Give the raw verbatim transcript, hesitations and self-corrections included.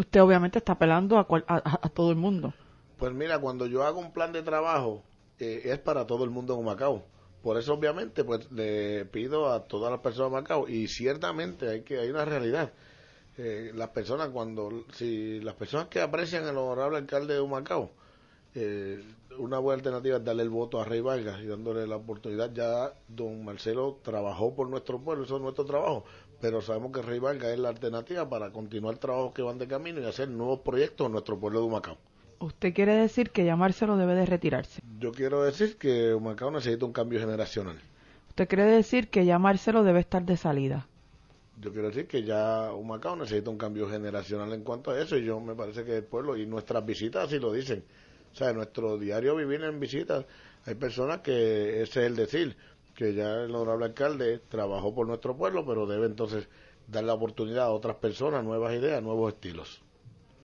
usted obviamente está apelando a, cual, a, a todo el mundo. Pues mira, cuando yo hago un plan de trabajo, eh, es para todo el mundo en Humacao. Por eso obviamente pues le pido a todas las personas de Humacao, y ciertamente hay que hay una realidad. Eh, las personas cuando, si las personas que aprecian al honorable alcalde de Humacao, eh, una buena alternativa es darle el voto a Rey Vargas y dándole la oportunidad. Ya don Marcelo trabajó por nuestro pueblo, eso es nuestro trabajo, pero sabemos que Rey Vargas es la alternativa para continuar trabajos que van de camino y hacer nuevos proyectos en nuestro pueblo de Humacao. ¿Usted quiere decir que ya Marcelo debe de retirarse? Yo quiero decir que Humacao necesita un cambio generacional. ¿Usted quiere decir que ya Marcelo debe estar de salida? Yo quiero decir que ya Humacao necesita un cambio generacional en cuanto a eso, y yo me parece que el pueblo y nuestras visitas así lo dicen. O sea, en nuestro diario vivir en visitas hay personas que ese es el decir, que ya el honorable alcalde trabajó por nuestro pueblo, pero debe entonces dar la oportunidad a otras personas, nuevas ideas, nuevos estilos.